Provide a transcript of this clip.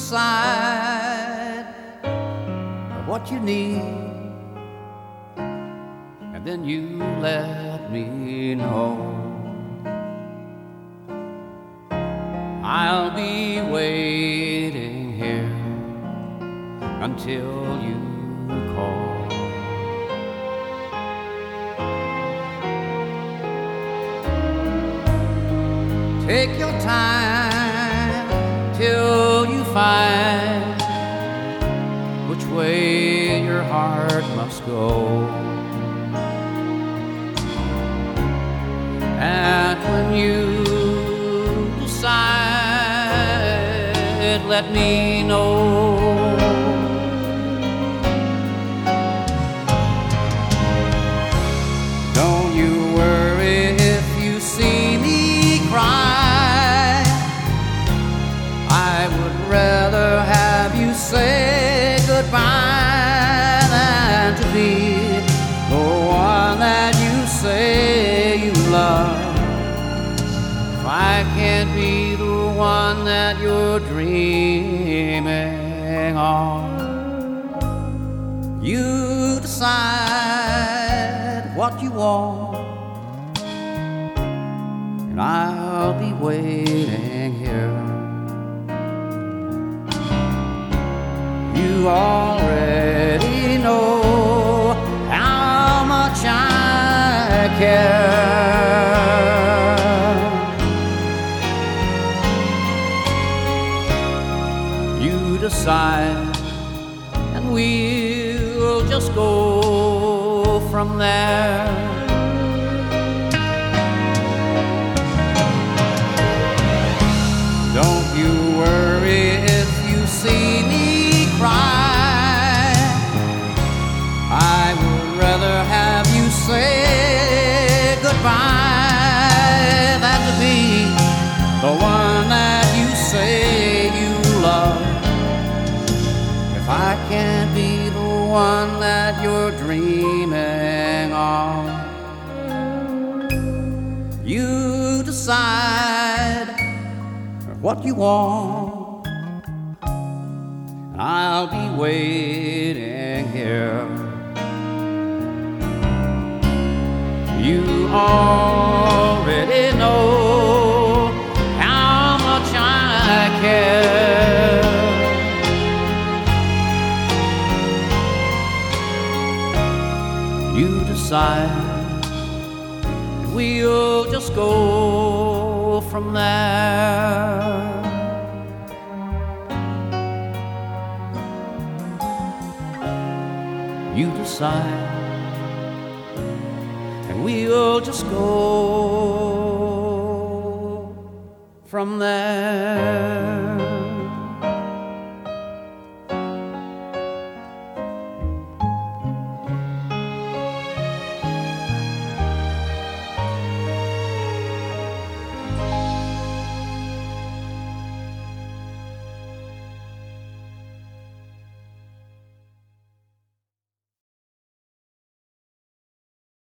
decide what you need, and then you let me know. I'll be waiting here until you call. Take your time till you find which way your heart must go. And when you decide, let me know. Don't you worry if you see me cry. I would rather have you say goodbye than to be the one that you say you love. If I can't be the one that you're dreaming of, you decide what you want, and I'll be waiting here. You already know how much I care. You decide, and we'll just go from there. Don't you worry if you see me cry. I would rather have you say goodbye than to be the one that you say you love. If I can't be the one that you're dreaming of, you decide what you want, and I'll be waiting here. You already know how much I care. You decide, and we'll just go from there. You decide, and we'll just go from there.